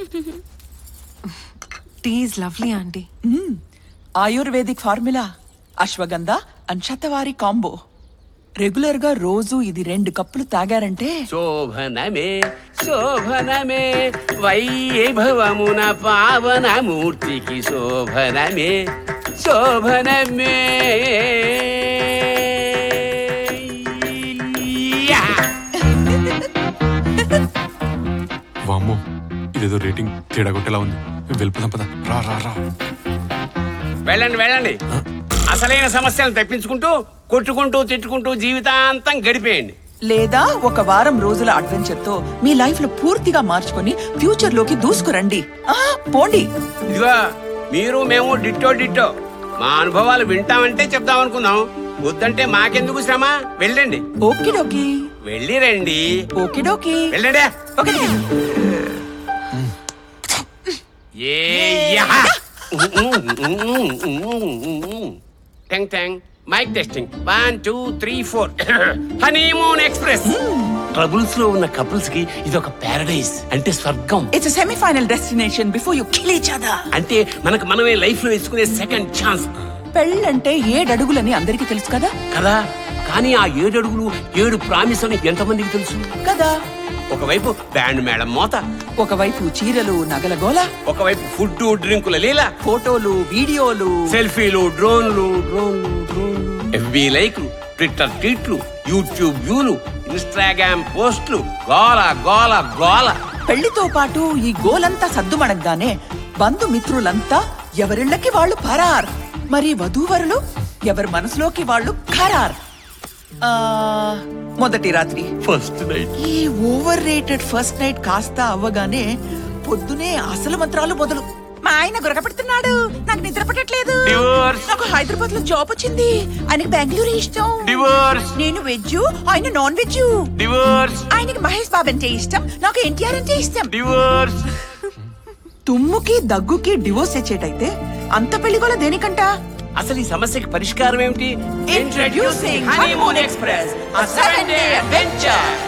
Tea is lovely aunty. Ayurvedic formula ashwagandha and shatavari combo. Regular గా రోజు ఇది 2 కప్పులు తాగారంటే శోభనమే శోభనమే వైభవమున పావన మూర్తికి శోభనమే శోభనమే. వామ్మో ఇదేదో రేటింగ్ తేడా కొట్టేలా ఉంది. వెళ్ళిపోదాం పద. రా రా రా. వెళ్ళండి వెళ్ళండి. అసలైన సమస్యలు తెప్పించుకుంటూ కొట్టుకుంటూ తిట్టుకుంటూ జీవితాంతం గడిపేయండి. లేదా ఒక వారం రోజుల అడ్వెంచర్ తో మీ లైఫ్ లో పూర్తిగా మార్చుకొని ఫ్యూచర్ లోకి దూసుకురండి. పోండి. ఇదిగో మీరు మేము డిట్టో డిట్టో. మా అనుభవాలు వింటామంటే చెప్దాం అనుకుందాం, వద్దంటే మాకెందుకు శ్రమ. వెళ్ళండి. ఓకేడోకి. వెళ్ళి రండి. ఓకేడోకి. వెళ్ళండి. టెంగ్ టెంగ్ mic testing 1 2 3 4. Honeymoon Express. Troubles లో ఉన్న కపుల్స్ కి ఇది ఒక పారడైజ్, అంటే స్వర్గం. It's semifinal destination before you kill each other. అంటే మనమే లైఫ్ లో ఇచ్చుకునే సెకండ్ ఛాన్స్. పెళ్ళంటే 7 అడుగులని అందరికీ తెలుసు కదా కదా, కానీ ఆ 7 అడుగులు 7 ప్రామిస్ అని ఎంతమందికి తెలుసు కదా. ఒకవైపు బ్యాండ్ మేళం మోత, ఒకవైపు చీరలు నగల గోల, ఒకవైపు ఫుడ్ డ్రింకుల లీల, ఫోటోలు వీడియోలు, సెల్ఫీలు డ్రోన్లు, ఎఫ్బి లైక్లు, ట్విట్టర్ ట్వీట్లు, యూట్యూబ్ వ్యూలు, ఇన్స్టాగ్రామ్ పోస్టులు, గోల గోల గోల. పెళ్లితో పాటు ఈ గోలంతా సద్దుమణగ్గానే బంధుమిత్రులంతా ఎవరిళ్ళకి వాళ్ళు పరార్. మరి వధూవరులు ఎవరి మనసులోకి వాళ్ళు ఖరార్. మొదటి రాత్రి ఫస్ట్ నైట్. ఈ ఓవర్ రేటెడ్ ఫస్ట్ నైట్ కాస్త అవ్వగానే పొద్దునే అసలు మంత్రాలు మొదలు. మా ఆయన గురకపెడుతున్నాడు, నాకు నిద్ర పట్టట్లేదు, నాకు హైదరాబాద్ లో జాబ్ వచ్చింది, ఆయనకి బెంగళూరు ఇష్టం, డివోర్స్. నేను వెజ్, ఆయన నాన్ వెజ్, డివోర్స్. ఆయనకి మహేష్ బాబు అంటే ఇష్టం, నాకు ఎన్టీఆర్ అంటే ఇష్టం, డివోర్స్. తుమ్ముకి దగ్గుకి డివోర్స్ ఇచ్చేటైతే అంత పెళ్లి కూడా దేనికంట? అసలు ఈ సమస్యకి పరిష్కారం ఏమిటి? Introducing Honeymoon Express, a 7-day adventure.